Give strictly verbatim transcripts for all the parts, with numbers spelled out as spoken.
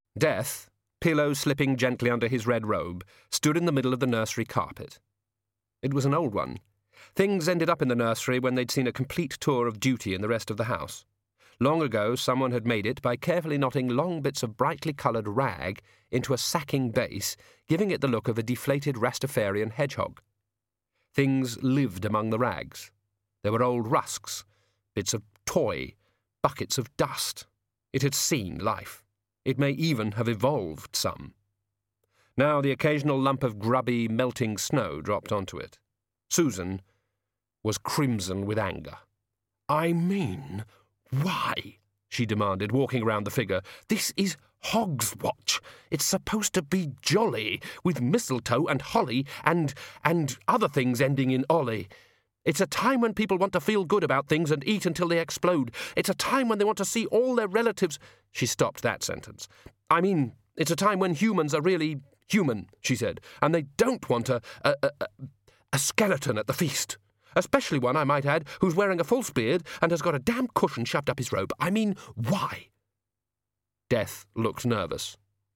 Death, pillow slipping gently under his red robe, stood in the middle of the nursery carpet. It was an old one. Things ended up in the nursery when they'd seen a complete tour of duty in the rest of the house. Long ago, someone had made it by carefully knotting long bits of brightly coloured rag into a sacking base, giving it the look of a deflated Rastafarian hedgehog. Things lived among the rags. There were old rusks, bits of toy, buckets of dust. It had seen life. It may even have evolved some. Now the occasional lump of grubby, melting snow dropped onto it. Susan was crimson with anger. "I mean, why?" she demanded, walking round the figure. "This is Hogswatch. It's supposed to be jolly, with mistletoe and holly and, and other things ending in olly. It's a time when people want to feel good about things and eat until they explode. It's a time when they want to see all their relatives—" She stopped that sentence. "I mean, it's a time when humans are really human," she said, "and they don't want a, a, a, a skeleton at the feast. Especially one, I might add, who's wearing a false beard and has got a damn cushion shoved up his robe. I mean, why?" Death looked nervous.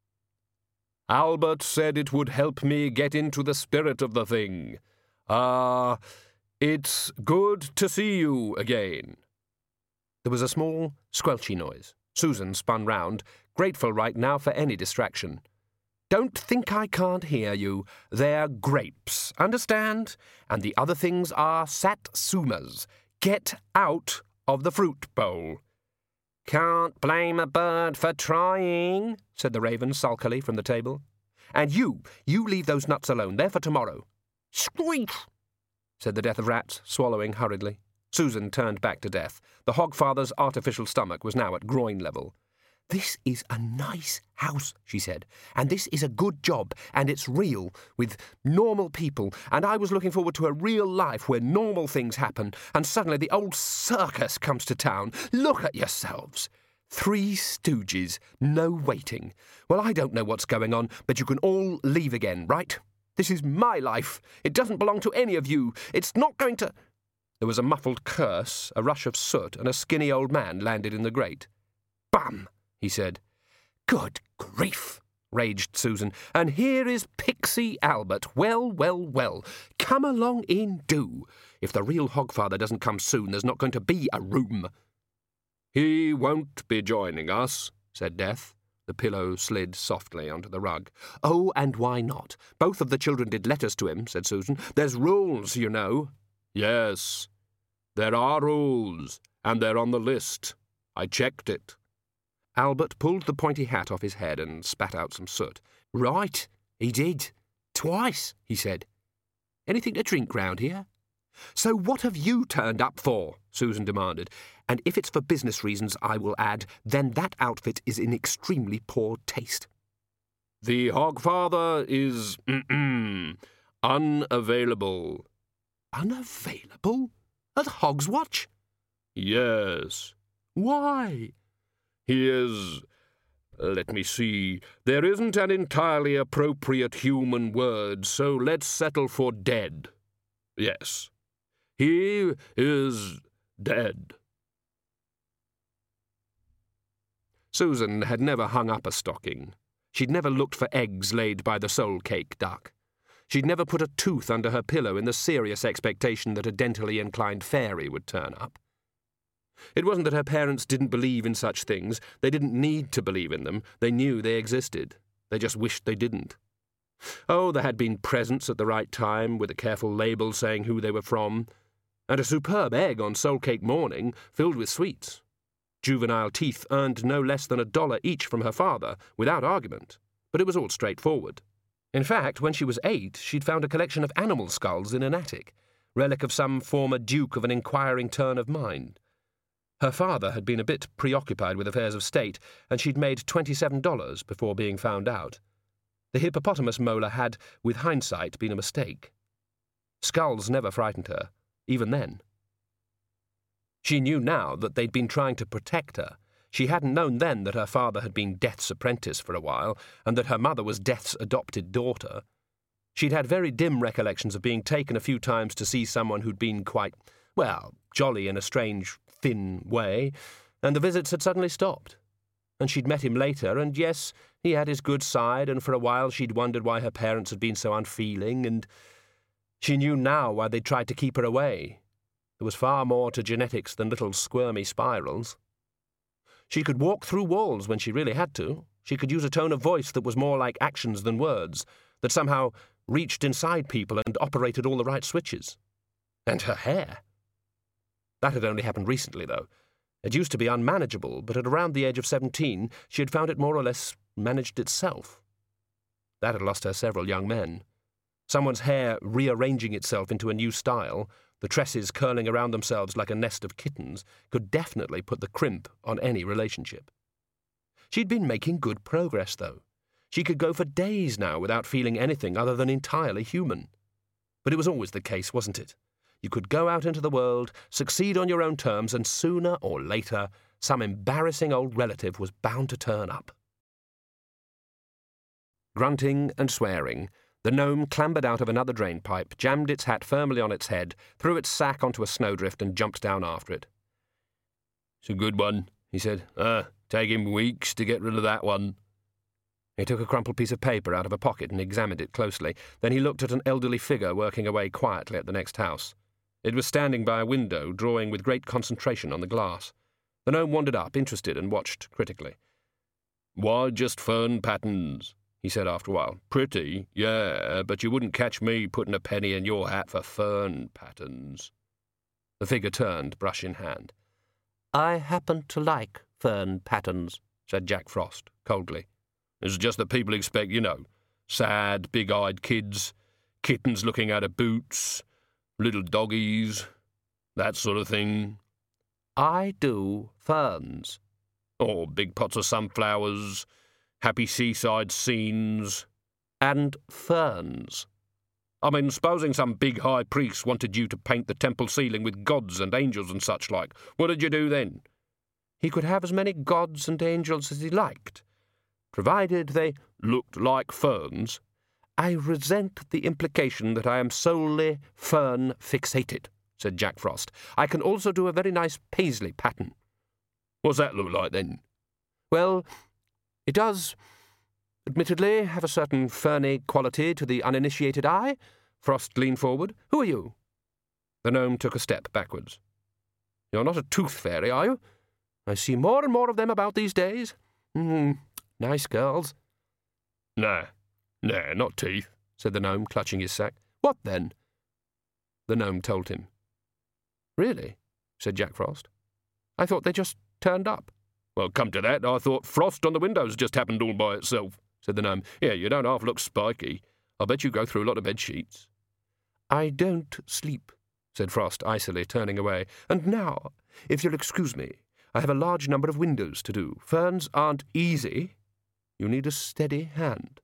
"Albert said it would help me get into the spirit of the thing. Ah, uh, it's good to see you again." There was a small, squelchy noise. Susan spun round, grateful right now for any distraction. "Don't think I can't hear you. They're grapes, understand? And the other things are satsumas. Get out of the fruit bowl." "Can't blame a bird for trying," said the raven sulkily from the table. "And you, you leave those nuts alone. They're for tomorrow." "Squeak," said the Death of Rats, swallowing hurriedly. Susan turned back to Death. The Hogfather's artificial stomach was now at groin level. "This is a nice house," she said, "and this is a good job, and it's real, with normal people, and I was looking forward to a real life where normal things happen, and suddenly the old circus comes to town. Look at yourselves. Three stooges, no waiting. Well, I don't know what's going on, but you can all leave again, right? This is my life. It doesn't belong to any of you. It's not going to—" There was a muffled curse, a rush of soot, and a skinny old man landed in the grate. "Bum!" he said. "Good grief!" raged Susan. "And here is Pixie Albert. Well, well, well. Come along in, do. If the real Hogfather doesn't come soon, there's not going to be a room." "He won't be joining us," said Death. The pillow slid softly onto the rug. "Oh, and why not? Both of the children did letters to him," said Susan. "There's rules, you know." "Yes, there are rules, and they're on the list. I checked it." Albert pulled the pointy hat off his head and spat out some soot. "Right, he did. Twice," he said. "Anything to drink round here?" "So what have you turned up for?" Susan demanded. "And if it's for business reasons, I will add, then that outfit is in extremely poor taste." "The Hogfather is unavailable." "Unavailable? At Hogswatch?" "Yes." "Why?" "He is... let me see. There isn't an entirely appropriate human word, so let's settle for dead. Yes. He is dead." Susan had never hung up a stocking. She'd never looked for eggs laid by the soul-cake duck. She'd never put a tooth under her pillow in the serious expectation that a dentally inclined fairy would turn up. It wasn't that her parents didn't believe in such things. They didn't need to believe in them. They knew they existed. They just wished they didn't. Oh, there had been presents at the right time, with a careful label saying who they were from, and a superb egg on soul-cake morning filled with sweets. Juvenile teeth earned no less than a dollar each from her father, without argument, but it was all straightforward. In fact, when she was eight, she'd found a collection of animal skulls in an attic, relic of some former duke of an inquiring turn of mind. Her father had been a bit preoccupied with affairs of state, and she'd made twenty-seven dollars before being found out. The hippopotamus molar had, with hindsight, been a mistake. Skulls never frightened her, even then. She knew now that they'd been trying to protect her. She hadn't known then that her father had been Death's apprentice for a while, and that her mother was Death's adopted daughter. She'd had very dim recollections of being taken a few times to see someone who'd been quite, well, jolly in a strange, thin way, and the visits had suddenly stopped. And she'd met him later, and yes, he had his good side, and for a while she'd wondered why her parents had been so unfeeling, and she knew now why they'd tried to keep her away. There was far more to genetics than little squirmy spirals. She could walk through walls when she really had to. She could use a tone of voice that was more like actions than words, that somehow reached inside people and operated all the right switches. And her hair. That had only happened recently, though. It used to be unmanageable, but at around the age of seventeen, she had found it more or less managed itself. That had lost her several young men. Someone's hair rearranging itself into a new style, the tresses curling around themselves like a nest of kittens, could definitely put the crimp on any relationship. She'd been making good progress, though. She could go for days now without feeling anything other than entirely human. But it was always the case, wasn't it? You could go out into the world, succeed on your own terms, and sooner or later, some embarrassing old relative was bound to turn up. Grunting and swearing, the gnome clambered out of another drain pipe, jammed its hat firmly on its head, threw its sack onto a snowdrift, and jumped down after it. "It's a good one," he said. "Ah, take him weeks to get rid of that one." He took a crumpled piece of paper out of a pocket and examined it closely. Then he looked at an elderly figure working away quietly at the next house. It was standing by a window, drawing with great concentration on the glass. The gnome wandered up, interested, and watched critically. "Why just fern patterns?" he said after a while. "Pretty, yeah, but you wouldn't catch me putting a penny in your hat for fern patterns." The figure turned, brush in hand. "I happen to like fern patterns," said Jack Frost, coldly. "It's just that people expect, you know, sad, big-eyed kids, kittens looking out of boots, little doggies, that sort of thing." "I do ferns." "Or big pots of sunflowers, happy seaside scenes." "And ferns." "I mean, supposing some big high priest wanted you to paint the temple ceiling with gods and angels and such like, what did you do then?" "He could have as many gods and angels as he liked, provided they looked like ferns." "I resent the implication that I am solely fern-fixated," said Jack Frost. "I can also do a very nice paisley pattern." "What's that look like, then?" "Well, it does, admittedly, have a certain ferny quality to the uninitiated eye." Frost leaned forward. "Who are you?" The gnome took a step backwards. "You're not a tooth fairy, are you? I see more and more of them about these days. Hmm, nice girls." "Nah. Nah, not teeth," said the gnome, clutching his sack. "What then?" The gnome told him. "Really?" said Jack Frost. "I thought they just turned up." "Well, come to that, I thought frost on the windows just happened all by itself," said the gnome. "Yeah, you don't half look spiky. I bet you go through a lot of bed sheets." "I don't sleep," said Frost icily, turning away. "And now, if you'll excuse me, I have a large number of windows to do. Ferns aren't easy. You need a steady hand."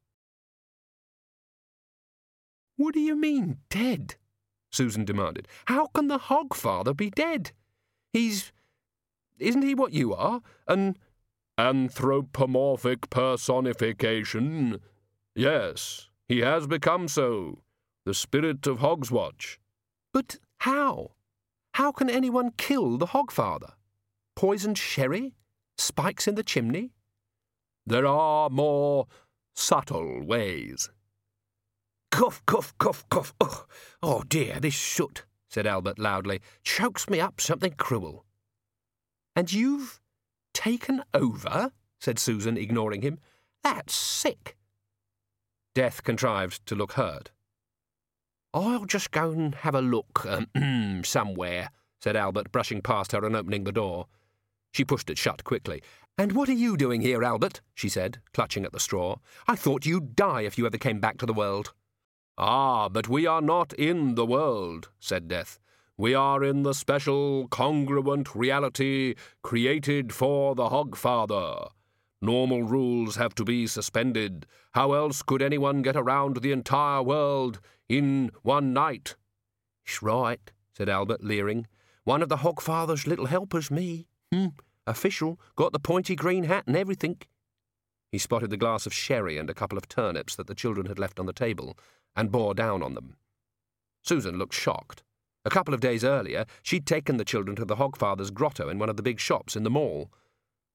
"What do you mean, dead?" Susan demanded. "How can the Hogfather be dead? He's... Isn't he what you are? An anthropomorphic personification. Yes, he has become so. The spirit of Hogswatch." "But how? How can anyone kill the Hogfather? Poisoned sherry? Spikes in the chimney?" "There are more subtle ways." "Cough, cough, cough, cough. Oh, oh dear, this soot," said Albert loudly, "chokes me up something cruel." "And you've taken over?" said Susan, ignoring him. "That's sick." Death contrived to look hurt. "I'll just go and have a look um, somewhere," said Albert, brushing past her and opening the door. She pushed it shut quickly. "And what are you doing here, Albert?" she said, clutching at the straw. "I thought you'd die if you ever came back to the world." "Ah, but we are not in the world," said Death. "We are in the special, congruent reality created for the Hogfather. Normal rules have to be suspended. How else could anyone get around the entire world in one night?" "It's right," said Albert, leering. "One of the Hogfather's little helpers, me. Hmm, official, got the pointy green hat and everything." He spotted the glass of sherry and a couple of turnips that the children had left on the table, and bore down on them. Susan looked shocked. A couple of days earlier, she'd taken the children to the Hogfather's grotto in one of the big shops in the mall.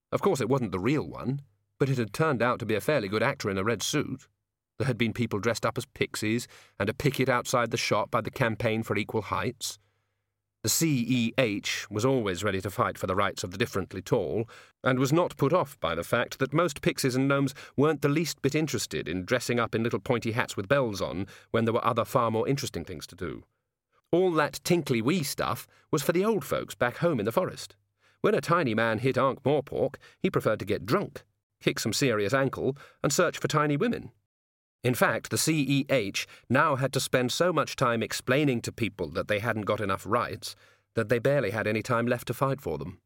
Of course it wasn't the real one, but it had turned out to be a fairly good actor in a red suit. There had been people dressed up as pixies, and a picket outside the shop by the Campaign for Equal Heights. The C E H was always ready to fight for the rights of the differently tall, and was not put off by the fact that most pixies and gnomes weren't the least bit interested in dressing up in little pointy hats with bells on when there were other far more interesting things to do. All that tinkly-wee stuff was for the old folks back home in the forest. When a tiny man hit Ankh-Morpork, he preferred to get drunk, kick some serious ankle, and search for tiny women. In fact, the C E H now had to spend so much time explaining to people that they hadn't got enough rights that they barely had any time left to fight for them.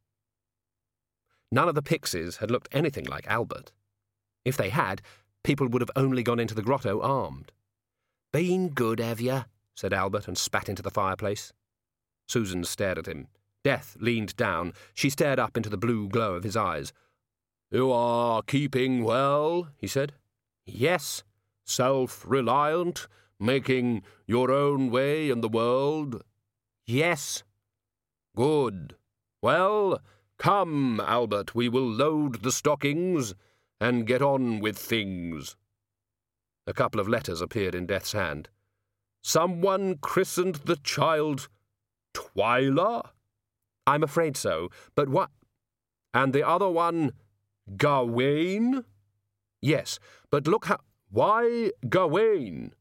None of the pixies had looked anything like Albert. If they had, people would have only gone into the grotto armed. "Been good, have you?" said Albert, and spat into the fireplace. Susan stared at him. Death leaned down. She stared up into the blue glow of his eyes. "You are keeping well," he said. "Yes." "Self-reliant, making your own way in the world?" "Yes." "Good. Well, come, Albert, we will load the stockings and get on with things." A couple of letters appeared in Death's hand. "Someone christened the child Twyla?" "I'm afraid so, but what—" "And the other one Gawain?" "Yes, but look how—" "Why Gawain?"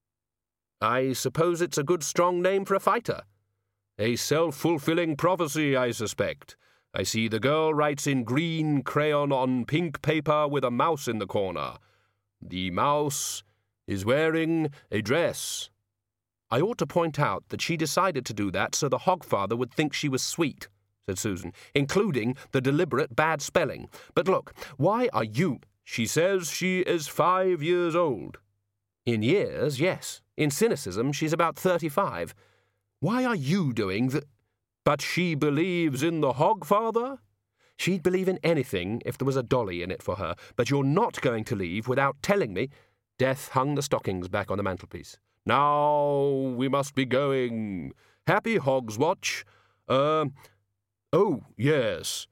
"I suppose it's a good strong name for a fighter." "A self-fulfilling prophecy, I suspect. I see the girl writes in green crayon on pink paper with a mouse in the corner. The mouse is wearing a dress." "I ought to point out that she decided to do that so the Hogfather would think she was sweet," said Susan, "including the deliberate bad spelling. But look, why are you—" "She says she is five years old." "In years, yes. In cynicism, she's about thirty-five. Why are you doing the—" "But she believes in the Hogfather?" "She'd believe in anything if there was a dolly in it for her, but you're not going to leave without telling me—" Death hung the stockings back on the mantelpiece. "Now we must be going. Happy Hogswatch. Er, uh, oh, yes.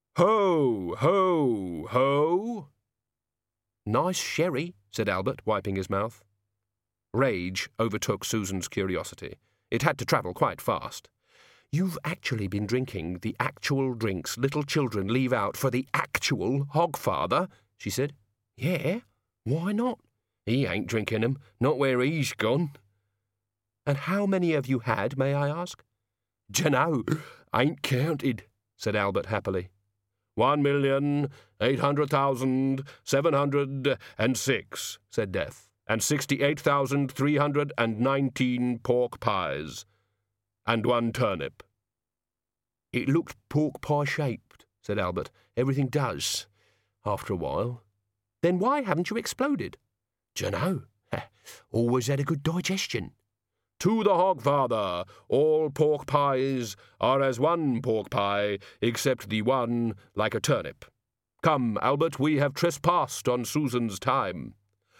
Ho, ho, ho." "Nice sherry," said Albert, wiping his mouth. Rage overtook Susan's curiosity. It had to travel quite fast. "You've actually been drinking the actual drinks little children leave out for the actual Hogfather?" she said. "Yeah, why not?" "He ain't drinking 'em, not where he's gone." "And how many have you had, may I ask?" "Dunno, ain't counted," said Albert happily. One million, eight hundred thousand, seven hundred and six, said Death, and sixty-eight thousand, three hundred and nineteen pork pies, and one turnip. "It looked pork pie-shaped," said Albert. "Everything does, after a while." "Then why haven't you exploded?" "Dunno. Always had a good digestion." "To the Hogfather, all pork pies are as one pork pie, except the one like a turnip. Come, Albert, we have trespassed on Susan's time."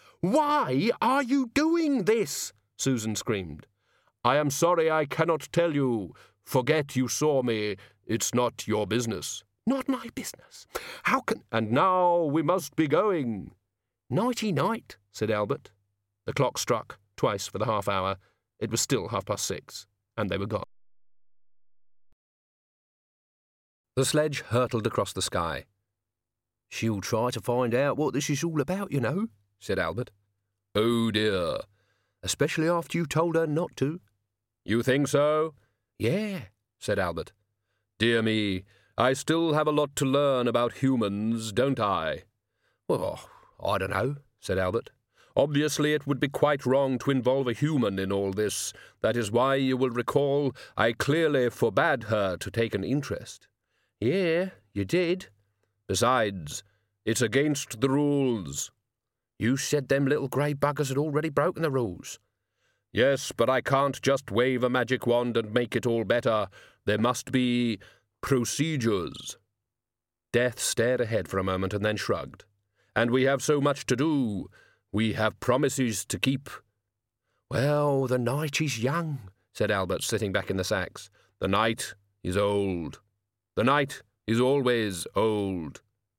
"Why are you doing this?" Susan screamed. "I am sorry I cannot tell you. Forget you saw me. It's not your business." "Not my business? How can—" "And now we must be going." "Nighty-night," said Albert. The clock struck twice for the half hour. It was still half past six, and they were gone. The sledge hurtled across the sky. "She'll try to find out what this is all about, you know," said Albert. "Oh, dear." "Especially after you told her not to." "You think so?" "Yeah," said Albert. "Dear me, I still have a lot to learn about humans, don't I?" "Well, I don't know," said Albert. "Obviously it would be quite wrong to involve a human in all this. That is why, you will recall, I clearly forbade her to take an interest." "Yeah, you did." "Besides, it's against the rules." "You said them little grey buggers had already broken the rules." "Yes, but I can't just wave a magic wand and make it all better. There must be procedures." Death stared ahead for a moment and then shrugged. "And we have so much to do. We have promises to keep." "Well, the night is young," said Albert, sitting back in the sacks. "The night is old. The night is always old."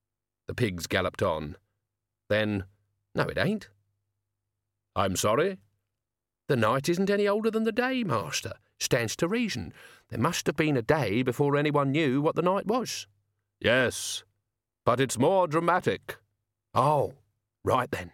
The pigs galloped on. Then, "No, it ain't." "I'm sorry?" "The night isn't any older than the day, master. Stands to reason. There must have been a day before anyone knew what the night was." "Yes, but it's more dramatic." "Oh, right then."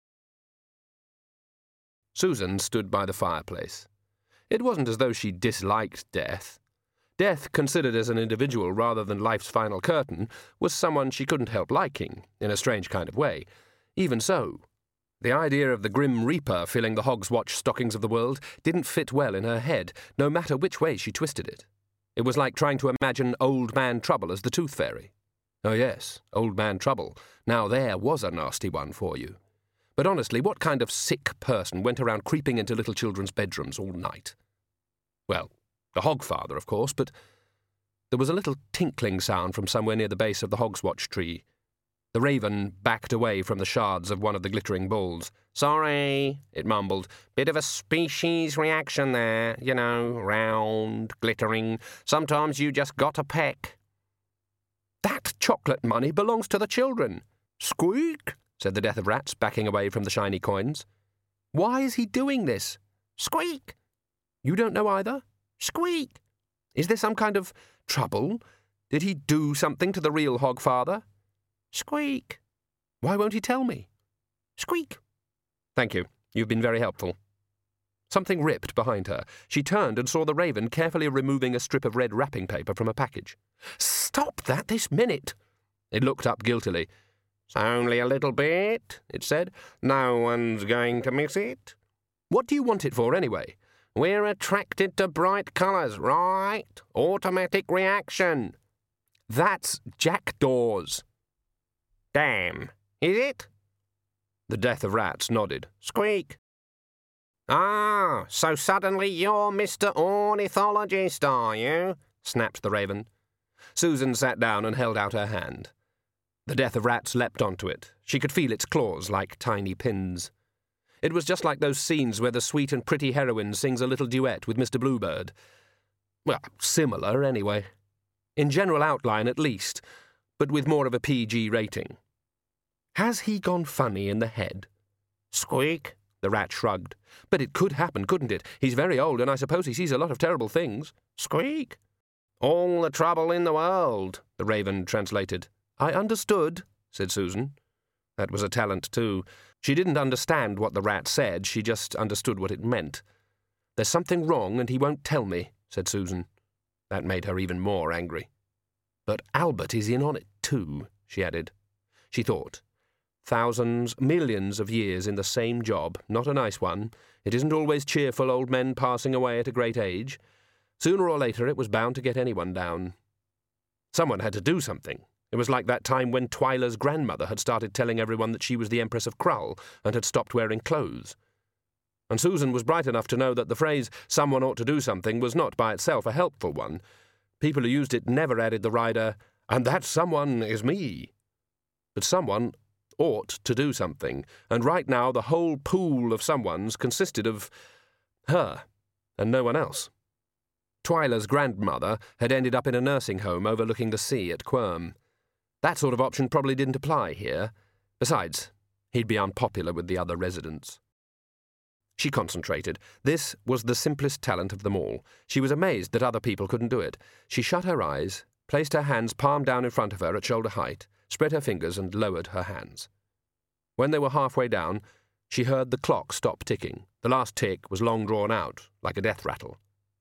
Susan stood by the fireplace. It wasn't as though she disliked death. Death, considered as an individual rather than life's final curtain, was someone she couldn't help liking, in a strange kind of way. Even so, the idea of the Grim Reaper filling the Hog's Watch stockings of the world didn't fit well in her head, no matter which way she twisted it. It was like trying to imagine Old Man Trouble as the Tooth Fairy. Oh yes, Old Man Trouble. Now there was a nasty one for you. But honestly, what kind of sick person went around creeping into little children's bedrooms all night? Well, the Hogfather, of course, but there was a little tinkling sound from somewhere near the base of the Hog's Watch tree. The raven backed away from the shards of one of the glittering balls. "Sorry," it mumbled. "Bit of a species reaction there, you know, round, glittering. Sometimes you just got to peck." "That chocolate money belongs to the children." "Squeak," said the Death of Rats, backing away from the shiny coins. "Why is he doing this?" "Squeak." "You don't know either?" "Squeak." "Is there some kind of trouble? Did he do something to the real Hogfather?" "Squeak." "Why won't he tell me?" "Squeak." "Thank you. You've been very helpful." Something ripped behind her. She turned and saw the raven carefully removing a strip of red wrapping paper from a package. "Stop that this minute!" It looked up guiltily. "It's only a little bit," it said. "No one's going to miss it." "What do you want it for, anyway?" "We're attracted to bright colours, right? Automatic reaction." "That's jackdaws." "Damn. Is it?" The Death of Rats nodded. "Squeak." "Ah, so suddenly you're Mister Ornithologist, are you?" snapped the raven. Susan sat down and held out her hand. The Death of Rats leapt onto it. She could feel its claws like tiny pins. It was just like those scenes where the sweet and pretty heroine sings a little duet with Mister Bluebird. Well, similar, anyway. In general outline, at least, but with more of a P G rating. Has he gone funny in the head? "Squeak," the rat shrugged. "But it could happen, couldn't it? He's very old, and I suppose he sees a lot of terrible things." "Squeak." "All the trouble in the world," the raven translated. "I understood," said Susan. That was a talent, too. She didn't understand what the rat said, she just understood what it meant. "There's something wrong, and he won't tell me," said Susan. That made her even more angry. "But Albert is in on it, too," she added. She thought. Thousands, millions of years in the same job, not a nice one. It isn't always cheerful old men passing away at a great age. Sooner or later it was bound to get anyone down. Someone had to do something. It was like that time when Twyla's grandmother had started telling everyone that she was the Empress of Krull and had stopped wearing clothes. And Susan was bright enough to know that the phrase, "someone ought to do something," was not by itself a helpful one. People who used it never added the rider, "and that someone is me." But someone ought to do something, and right now the whole pool of someones consisted of her and no one else. Twyla's grandmother had ended up in a nursing home overlooking the sea at Quirm. That sort of option probably didn't apply here. Besides, he'd be unpopular with the other residents. She concentrated. This was the simplest talent of them all. She was amazed that other people couldn't do it. She shut her eyes, placed her hands palm down in front of her at shoulder height, spread her fingers and lowered her hands. When they were halfway down, she heard the clock stop ticking. The last tick was long drawn out, like a death rattle.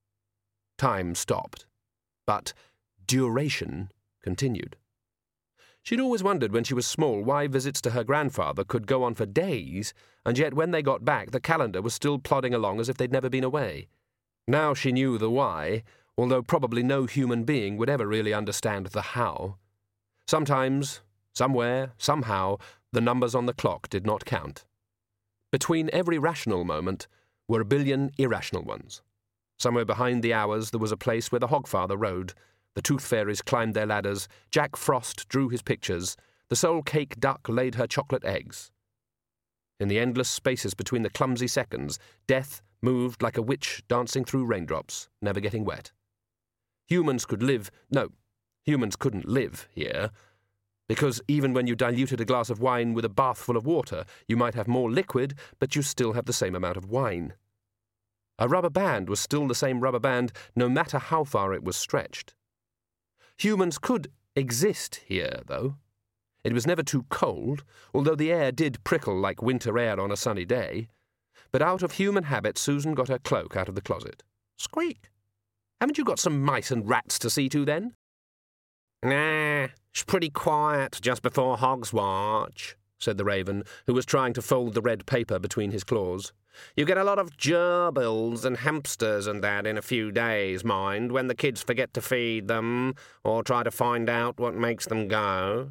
Time stopped, but duration continued. She'd always wondered when she was small why visits to her grandfather could go on for days, and yet when they got back the calendar was still plodding along as if they'd never been away. Now she knew the why, although probably no human being would ever really understand the how. Sometimes, somewhere, somehow, the numbers on the clock did not count. Between every rational moment were a billion irrational ones. Somewhere behind the hours there was a place where the Hogfather rode. The tooth fairies climbed their ladders, Jack Frost drew his pictures, the soul-cake duck laid her chocolate eggs. In the endless spaces between the clumsy seconds, death moved like a witch dancing through raindrops, never getting wet. Humans could live... No, humans couldn't live here. because even when you diluted a glass of wine with a bathful of water, you might have more liquid, but you still have the same amount of wine. A rubber band was still the same rubber band, no matter how far it was stretched. Humans could exist here, though. It was never too cold, although the air did prickle like winter air on a sunny day. But out of human habit, Susan got her cloak out of the closet. Squeak! Haven't you got some mice and rats to see to, then? Nah, it's pretty quiet just before Hog's Watch, said the Raven, who was trying to fold the red paper between his claws. You get a lot of gerbils and hamsters and that in a few days, mind, when the kids forget to feed them or try to find out what makes them go.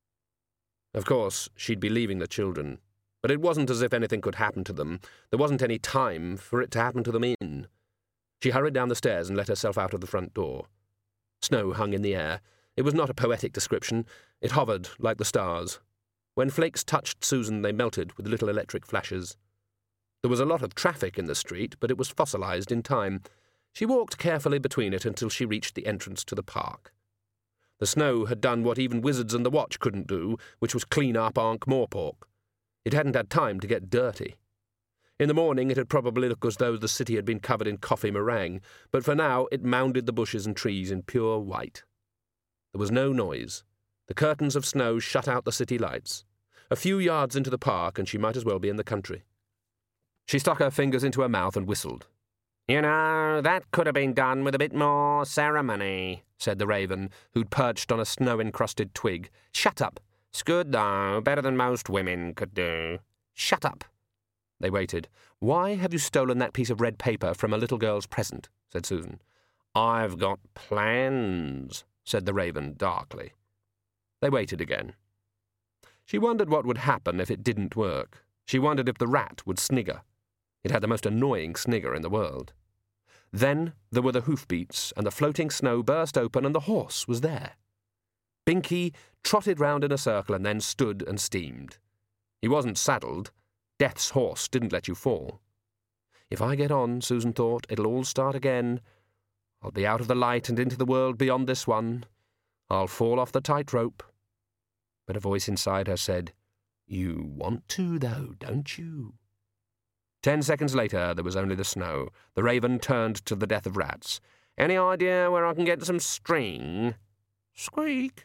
Of course, she'd be leaving the children, but it wasn't as if anything could happen to them. There wasn't any time for it to happen to them in. She hurried down the stairs and let herself out of the front door. Snow hung in the air. It was not a poetic description. It hovered like the stars. When flakes touched Susan, they melted with little electric flashes. There was a lot of traffic in the street, but it was fossilized in time. She walked carefully between it until she reached the entrance to the park. The snow had done what even Wizards and the Watch couldn't do, which was clean up Ankh-Morpork. It hadn't had time to get dirty. In the morning it had probably looked as though the city had been covered in coffee meringue, but for now it mounded the bushes and trees in pure white. There was no noise. The curtains of snow shut out the city lights. A few yards into the park, and she might as well be in the country. She stuck her fingers into her mouth and whistled. You know, that could have been done with a bit more ceremony, said the Raven, who'd perched on a snow-encrusted twig. Shut up. It's good, though, better than most women could do. Shut up. They waited. Why have you stolen that piece of red paper from a little girl's present? Said Susan. I've got plans, said the Raven darkly. They waited again. She wondered what would happen if it didn't work. She wondered if the rat would snigger. It had the most annoying snigger in the world. Then there were the hoofbeats, and the floating snow burst open, and the horse was there. Binky trotted round in a circle and then stood and steamed. He wasn't saddled. Death's horse didn't let you fall. If I get on, Susan thought, it'll all start again. I'll be out of the light and into the world beyond this one. I'll fall off the tightrope. But a voice inside her said, You want to, though, don't you? Ten seconds later, there was only the snow. The Raven turned to the death of rats. Any idea where I can get some string? Squeak.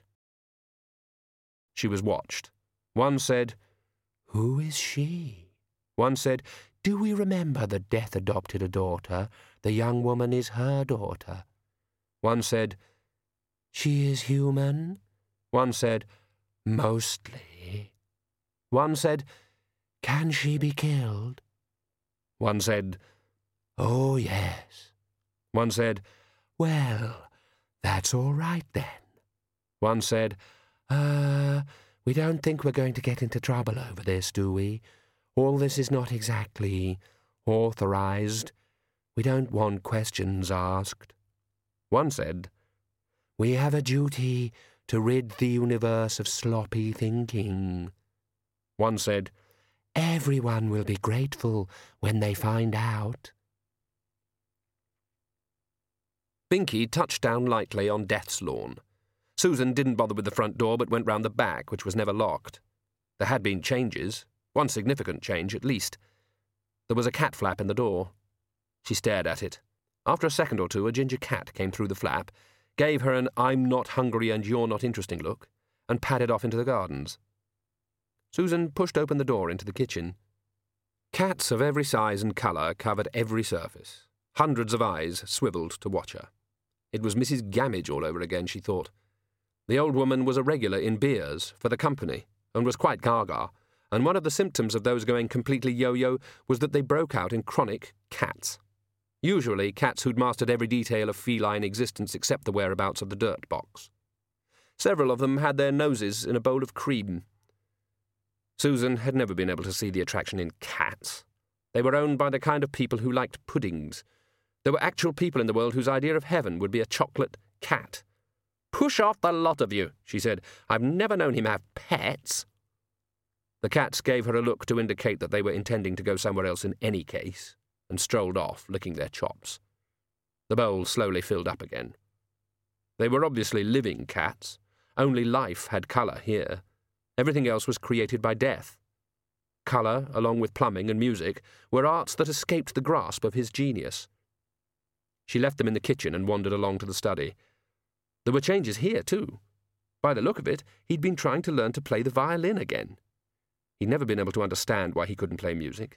She was watched. One said, Who is she? One said, Do we remember that Death adopted a daughter? The young woman is her daughter. One said, She is human. One said, Mostly. One said, Can she be killed? One said, Oh, yes. One said, Well, that's all right then. One said, Uh, we don't think we're going to get into trouble over this, do we? All this is not exactly authorized. We don't want questions asked. One said, We have a duty to rid the universe of sloppy thinking. One said, Everyone will be grateful when they find out. Binky touched down lightly on Death's lawn. Susan didn't bother with the front door but went round the back, which was never locked. There had been changes, one significant change at least. There was a cat flap in the door. She stared at it. After a second or two, a ginger cat came through the flap, gave her an I'm not hungry and you're not interesting look, and padded off into the gardens. Susan pushed open the door into the kitchen. Cats of every size and colour covered every surface. Hundreds of eyes swivelled to watch her. It was Missus Gammage all over again, she thought. The old woman was a regular in beers for the company, and was quite gaga, and one of the symptoms of those going completely yo-yo was that they broke out in chronic cats. Usually cats who'd mastered every detail of feline existence except the whereabouts of the dirt box. Several of them had their noses in a bowl of cream. Susan had never been able to see the attraction in cats. They were owned by the kind of people who liked puddings. There were actual people in the world whose idea of heaven would be a chocolate cat. Push off the lot of you, she said. I've never known him have pets. The cats gave her a look to indicate that they were intending to go somewhere else in any case, and strolled off, licking their chops. The bowl slowly filled up again. They were obviously living cats, Only life had colour here. Everything else was created by death. Colour, along with plumbing and music, were arts that escaped the grasp of his genius. She left them in the kitchen and wandered along to the study. There were changes here, too. By the look of it, he'd been trying to learn to play the violin again. He'd never been able to understand why he couldn't play music.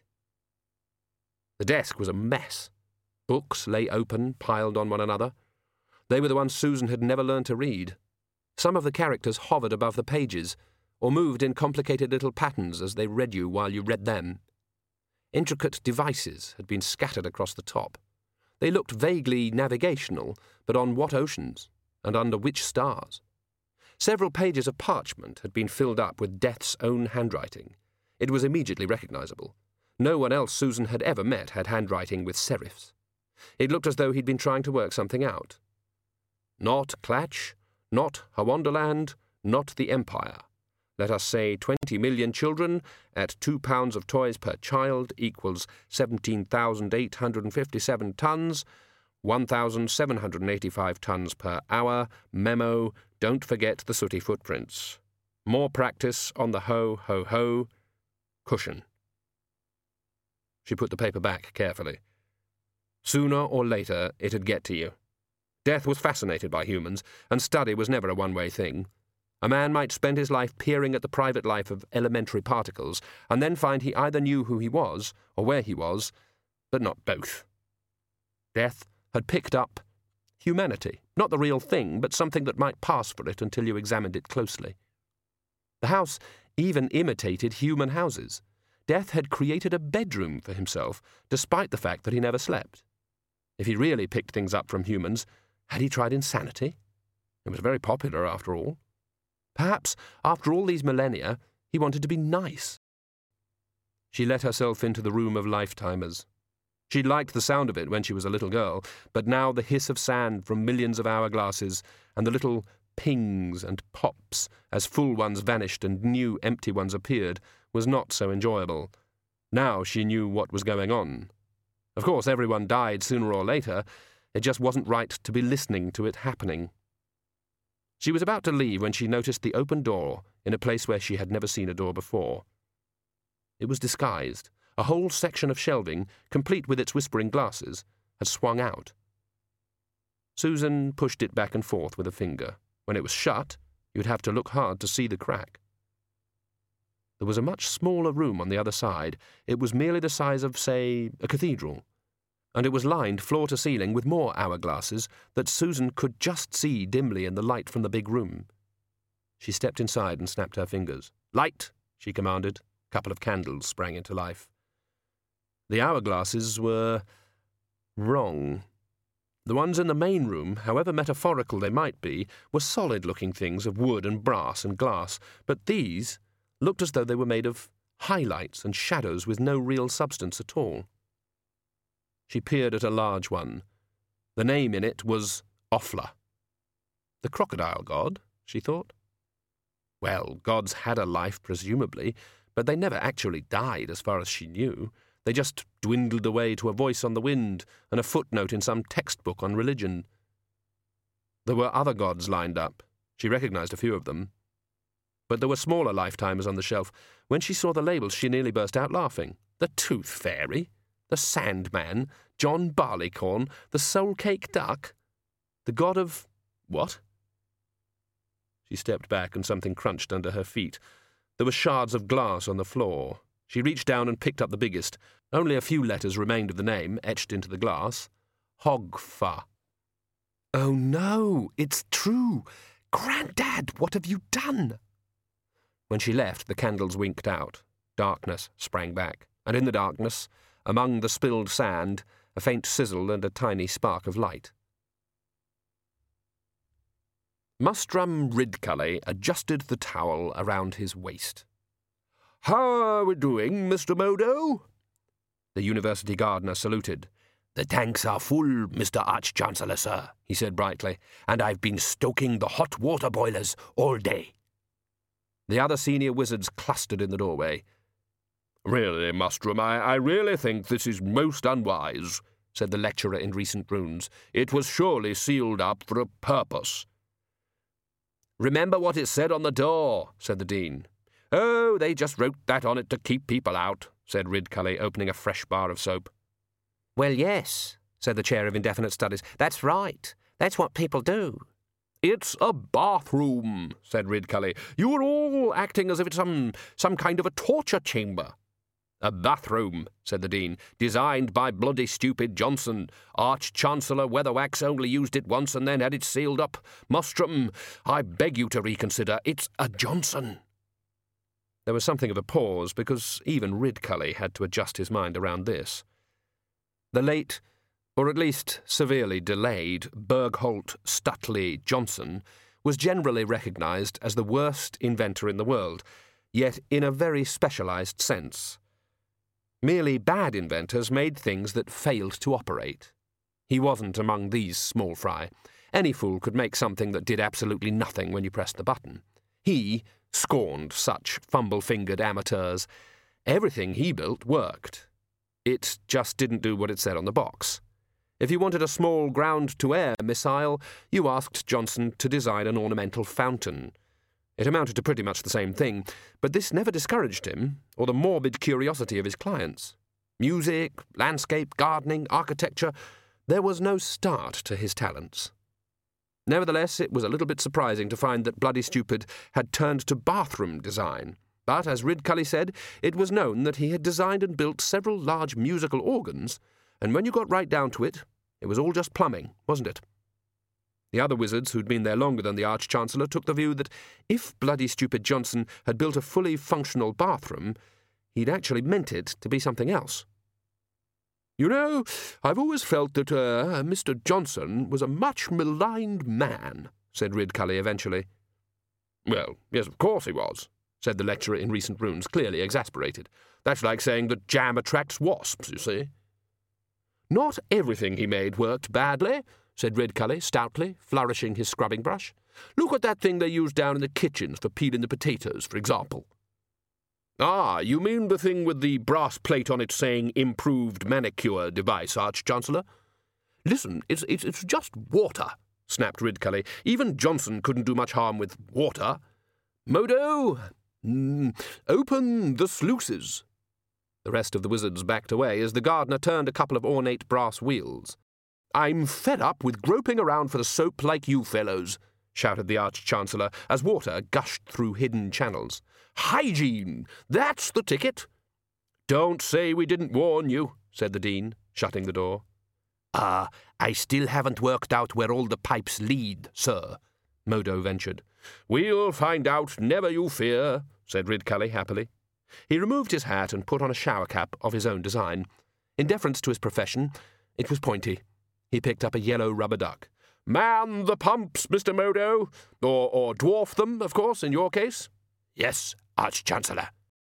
The desk was a mess. Books lay open, piled on one another. They were the ones Susan had never learned to read. Some of the characters hovered above the pages, or moved in complicated little patterns as they read you while you read them. Intricate devices had been scattered across the top. They looked vaguely navigational, but on what oceans, and under which stars? Several pages of parchment had been filled up with Death's own handwriting. It was immediately recognizable. No one else Susan had ever met had handwriting with serifs. It looked as though he'd been trying to work something out. Not Clatch, not Hawonderland, not the Empire. Let us say twenty million children at two pounds of toys per child equals seventeen thousand eight hundred fifty-seven tons, one thousand seven hundred eighty-five tons per hour. Memo, don't forget the sooty footprints. More practice on the ho-ho-ho cushion. She put the paper back carefully. Sooner or later it'd get to you. Death was fascinated by humans, and study was never a one-way thing. A man might spend his life peering at the private life of elementary particles, and then find he either knew who he was, or where he was, but not both. Death had picked up humanity, not the real thing, but something that might pass for it until you examined it closely. The house even imitated human houses. Death had created a bedroom for himself, despite the fact that he never slept. If he really picked things up from humans, had he tried insanity? It was very popular, after all. Perhaps, after all these millennia, he wanted to be nice. She let herself into the room of lifetimers. She liked the sound of it when she was a little girl, but now the hiss of sand from millions of hourglasses and the little pings and pops as full ones vanished and new empty ones appeared was not so enjoyable. Now she knew what was going on. Of course, everyone died sooner or later. It just wasn't right to be listening to it happening. She was about to leave when she noticed the open door in a place where she had never seen a door before. It was disguised. A whole section of shelving, complete with its whispering glasses, had swung out. Susan pushed it back and forth with a finger. When it was shut, you'd have to look hard to see the crack. There was a much smaller room on the other side. It was merely the size of, say, a cathedral, and it was lined floor to ceiling with more hourglasses that Susan could just see dimly in the light from the big room. She stepped inside and snapped her fingers. "Light!" she commanded. A couple of candles sprang into life. The hourglasses were wrong. The ones in the main room, however metaphorical they might be, were solid-looking things of wood and brass and glass, but these looked as though they were made of highlights and shadows with no real substance at all. She peered at a large one. The name in it was Offla. The crocodile god, she thought. Well, gods had a life, presumably, but they never actually died as far as she knew. They just dwindled away to a voice on the wind and a footnote in some textbook on religion. There were other gods lined up. She recognized a few of them. But there were smaller lifetimers on the shelf. When she saw the labels, she nearly burst out laughing. The Tooth Fairy, the Sandman, John Barleycorn, the Soul-Cake Duck, the god of... what? She stepped back and something crunched under her feet. There were shards of glass on the floor. She reached down and picked up the biggest. Only a few letters remained of the name, etched into the glass. Hogfa. Oh no, it's true. Grandad, what have you done? When she left, the candles winked out. Darkness sprang back, and in the darkness, among the spilled sand, a faint sizzle and a tiny spark of light. Mustrum Ridcully adjusted the towel around his waist. "How are we doing, Mister Modo?" The university gardener saluted. "The tanks are full, Mister Arch-Chancellor, sir," he said brightly, "and I've been stoking the hot water boilers all day." The other senior wizards clustered in the doorway. "Really, Mustrum, I, I really think this is most unwise," said the lecturer in recent runes. "It was surely sealed up for a purpose." "Remember what it said on the door," said the Dean. "Oh, they just wrote that on it to keep people out," said Ridcully, opening a fresh bar of soap. "Well, yes," said the Chair of Indefinite Studies. "That's right. That's what people do." "It's a bathroom," said Ridcully. "You are all acting as if it's some, some kind of a torture chamber." "A bathroom," said the Dean, "designed by bloody stupid Johnson. Arch-Chancellor Weatherwax only used it once and then had it sealed up. Mostrom, I beg you to reconsider. It's a Johnson." There was something of a pause, because even Ridcully had to adjust his mind around this. The late, or at least severely delayed, Bergholt Stutley Johnson was generally recognised as the worst inventor in the world, yet in a very specialised sense. Merely bad inventors made things that failed to operate. He wasn't among these small fry. Any fool could make something that did absolutely nothing when you pressed the button. He scorned such fumble-fingered amateurs. Everything he built worked. It just didn't do what it said on the box. If you wanted a small ground-to-air missile, you asked Johnson to design an ornamental fountain. It amounted to pretty much the same thing, but this never discouraged him, or the morbid curiosity of his clients. Music, landscape, gardening, architecture, there was no start to his talents. Nevertheless, it was a little bit surprising to find that Bloody Stupid had turned to bathroom design. But, as Ridcully said, it was known that he had designed and built several large musical organs, and when you got right down to it, it was all just plumbing, wasn't it? The other wizards who'd been there longer than the Arch-Chancellor took the view that if Bloody Stupid Johnson had built a fully functional bathroom, he'd actually meant it to be something else. "You know, I've always felt that uh, Mister Johnson was a much maligned man," said Ridcully eventually. "Well, yes, of course he was," said the lecturer in recent runes, clearly exasperated. "That's like saying that jam attracts wasps, you see." "Not everything he made worked badly," said Ridcully stoutly, flourishing his scrubbing brush. "Look at that thing they use down in the kitchens for peeling the potatoes, for example." "Ah, you mean the thing with the brass plate on it saying improved manicure device, Arch-Chancellor?" "Listen, it's, it's, it's just water," snapped Ridcully. "Even Johnson couldn't do much harm with water. Modo, mm, open the sluices." The rest of the wizards backed away as the gardener turned a couple of ornate brass wheels. "I'm fed up with groping around for the soap like you fellows," shouted the Arch-Chancellor as water gushed through hidden channels. "Hygiene! That's the ticket!" "Don't say we didn't warn you," said the Dean, shutting the door. "Ah, uh, I still haven't worked out where all the pipes lead, sir," Modo ventured. "We'll find out, never you fear," said Ridcully happily. He removed his hat and put on a shower cap of his own design. In deference to his profession, it was pointy. He picked up a yellow rubber duck. "Man the pumps, Mister Modo! Or, or dwarf them, of course, in your case." "Yes, Arch-Chancellor."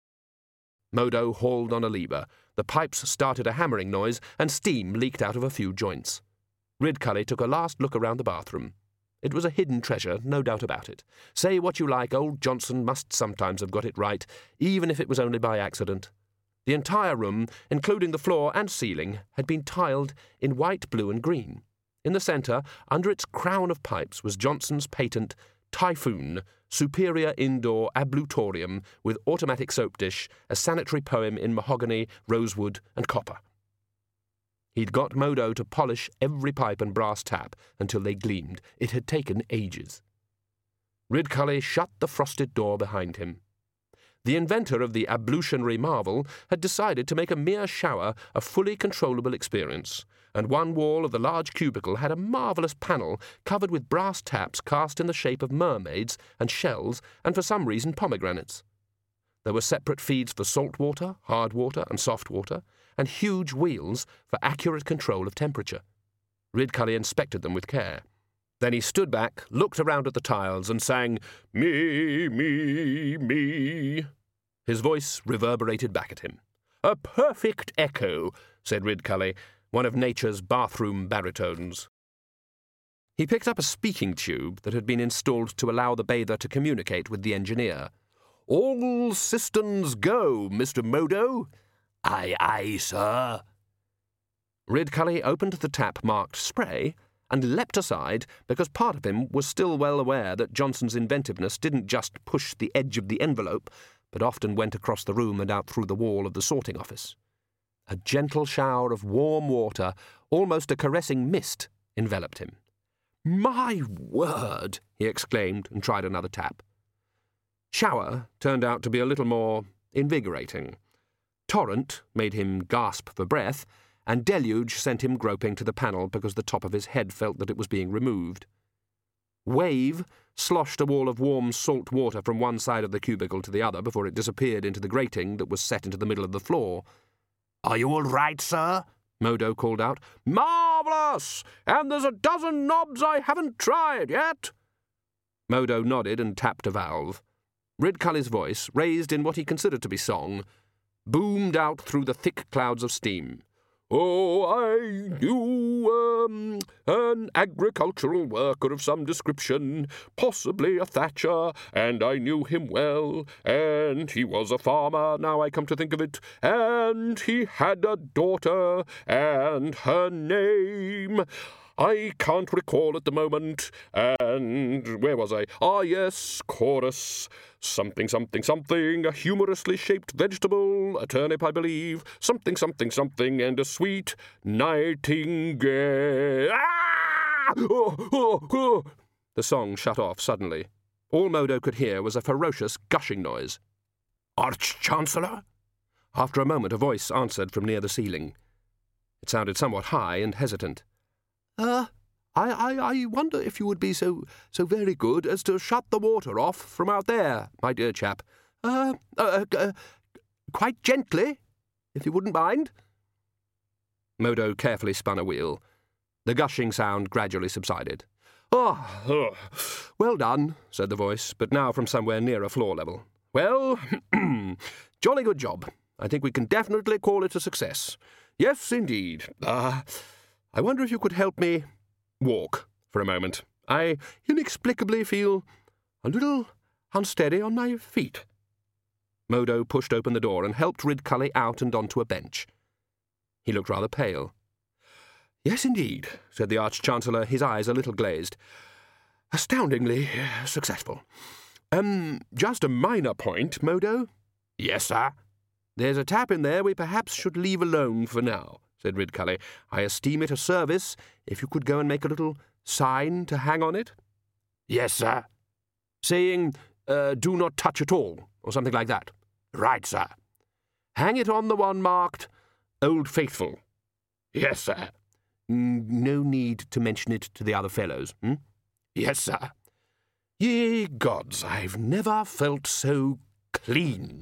Modo hauled on a lever. The pipes started a hammering noise, and steam leaked out of a few joints. Ridcully took a last look around the bathroom. It was a hidden treasure, no doubt about it. Say what you like, old Johnson must sometimes have got it right, even if it was only by accident. The entire room, including the floor and ceiling, had been tiled in white, blue, and green. In the centre, under its crown of pipes, was Johnson's patent Typhoon, superior indoor ablutorium with automatic soap dish, a sanitary poem in mahogany, rosewood, and copper. He'd got Modo to polish every pipe and brass tap until they gleamed. It had taken ages. Ridcully shut the frosted door behind him. The inventor of the ablutionary marvel had decided to make a mere shower a fully controllable experience, and one wall of the large cubicle had a marvellous panel covered with brass taps cast in the shape of mermaids and shells and for some reason pomegranates. There were separate feeds for salt water, hard water, and soft water, and huge wheels for accurate control of temperature. Ridcully inspected them with care. Then he stood back, looked around at the tiles, and sang, "Me, me, me." His voice reverberated back at him. "A perfect echo," said Ridcully, one of nature's bathroom baritones. He picked up a speaking tube that had been installed to allow the bather to communicate with the engineer. "All systems go, Mister Modo." "Aye, aye, sir." Ridcully opened the tap marked spray and leapt aside because part of him was still well aware that Johnson's inventiveness didn't just push the edge of the envelope, but often went across the room and out through the wall of the sorting office. A gentle shower of warm water, almost a caressing mist, enveloped him. "My word!" he exclaimed, and tried another tap. Shower turned out to be a little more invigorating. Torrent made him gasp for breath, and Deluge sent him groping to the panel because the top of his head felt that it was being removed. Wave sloshed a wall of warm salt water from one side of the cubicle to the other before it disappeared into the grating that was set into the middle of the floor. "Are you all right, sir?" Modo called out. "Marvellous! And there's a dozen knobs I haven't tried yet." Modo nodded and tapped a valve. Ridcully's voice, raised in what he considered to be song, boomed out through the thick clouds of steam. "Oh, I knew um, an agricultural worker of some description, possibly a thatcher, and I knew him well, and he was a farmer, now I come to think of it, and he had a daughter, and her name I can't recall at the moment, and where was I? Ah, yes, chorus. Something, something, something, a humorously shaped vegetable, a turnip, I believe, something, something, something, and a sweet nightingale. Ah! Oh, oh, oh. The song shut off suddenly. All Modo could hear was a ferocious gushing noise. "Arch-Chancellor?" After a moment, a voice answered from near the ceiling. It sounded somewhat high and hesitant. Uh, I, I, I wonder if you would be so, so very good as to shut the water off from out there, my dear chap. Uh, uh, uh, quite gently, if you wouldn't mind." Modo carefully spun a wheel. The gushing sound gradually subsided. "Ah, oh, well done," said the voice, but now from somewhere nearer floor level. "Well, jolly good job. I think we can definitely call it a success. Yes, indeed. Ah... Uh, I wonder if you could help me walk for a moment. I inexplicably feel a little unsteady on my feet." Modo pushed open the door and helped Ridcully out and onto a bench. He looked rather pale. "Yes, indeed," said the Arch-Chancellor, his eyes a little glazed. "Astoundingly successful. Um, just a minor point, Modo." "Yes, sir." "There's a tap in there we perhaps should leave alone for now," said Ridcully. "I esteem it a service if you could go and make a little sign to hang on it." "Yes, sir." "Saying, uh, do not touch at all, or something like that." "Right, sir." "Hang it on the one marked Old Faithful." "Yes, sir." "No need to mention it to the other fellows, hmm?" "Yes, sir." "Ye gods, I've never felt so clean."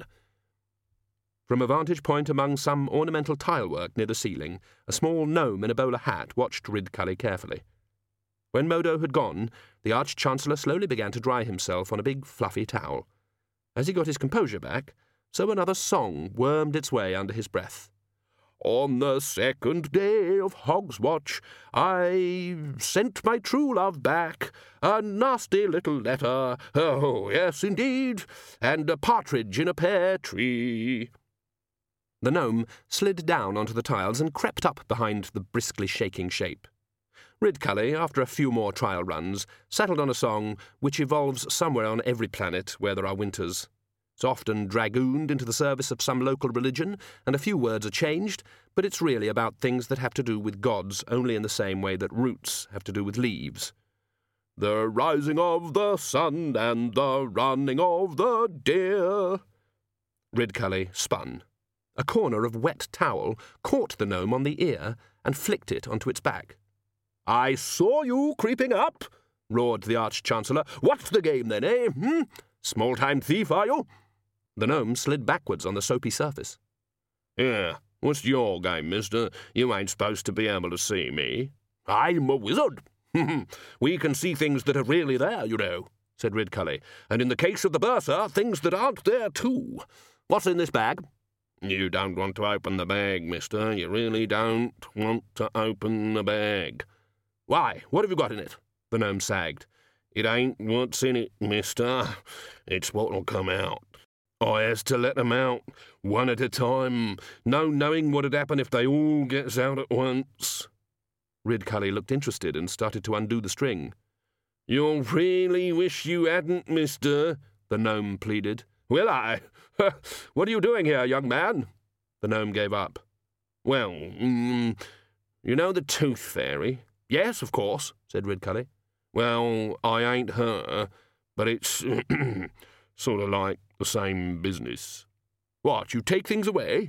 From a vantage point among some ornamental tilework near the ceiling, a small gnome in a bowler hat watched Ridcully carefully. When Modo had gone, the Arch-Chancellor slowly began to dry himself on a big fluffy towel. As he got his composure back, so another song wormed its way under his breath. "On the second day of Hogswatch, I sent my true love back, a nasty little letter, oh, yes, indeed, and a partridge in a pear tree." The gnome slid down onto the tiles and crept up behind the briskly shaking shape. Ridcully, after a few more trial runs, settled on a song which evolves somewhere on every planet where there are winters. It's often dragooned into the service of some local religion, and a few words are changed, but it's really about things that have to do with gods only in the same way that roots have to do with leaves. "The rising of the sun and the running of the deer." Ridcully spun. A corner of wet towel caught the gnome on the ear and flicked it onto its back. "I saw you creeping up," roared the Arch-Chancellor. "What's the game then, eh? Hmm? Small-time thief, are you?" The gnome slid backwards on the soapy surface. "Yeah, what's your game, mister? You ain't supposed to be able to see me." "I'm a wizard. We can see things that are really there, you know," said Ridcully. "And in the case of the bursar, things that aren't there too. What's in this bag?" "You don't want to open the bag, mister. You really don't want to open the bag." "Why? What have you got in it?" The gnome sagged. "It ain't what's in it, mister. It's what'll come out. I has to let 'em out, one at a time. No knowing what'd happen if they all gets out at once." Ridcully looked interested and started to undo the string. "You really wish you hadn't, mister," the gnome pleaded. "Will I? What are you doing here, young man?" The gnome gave up. "Well, mm, you know the Tooth Fairy?" "Yes, of course," said Ridcully. "Well, I ain't her, but it's sort of like the same business." "What, you take things away?"